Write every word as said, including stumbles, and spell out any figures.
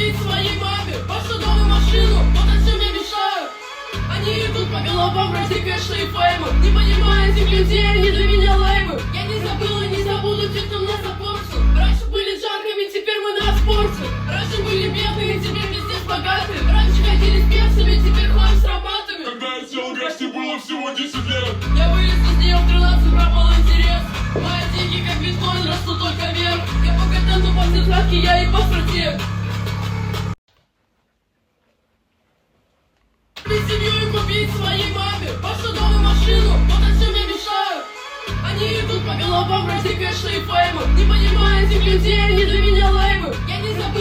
купить своей маме вашу новую машину, вот о чем я мечтаю. Они идут по головам ради кэша и фейма, не понимая этих людей, они для меня леймы. Я не забыл и не забуду тех, кто меня запортил. Раньше были джанками, теперь мы на спорте. Раньше были бедные, теперь пиздец богатые. Раньше ходили с перцами, теперь ходим с ароматами. Когда я сел играть, мне было всего десять лет. Я вылез из нее в тринадцать, пропал интерес. Мои деньги как биткоин растут только вверх. Я по контенту, по тетрадке, я и по стратег. Семью и купить своей маме вашу новую машину, вот о чем я мечтаю. Они идут по головам ради кэша и фейма, не понимая этих людей, они для меня леймы. Я не забыл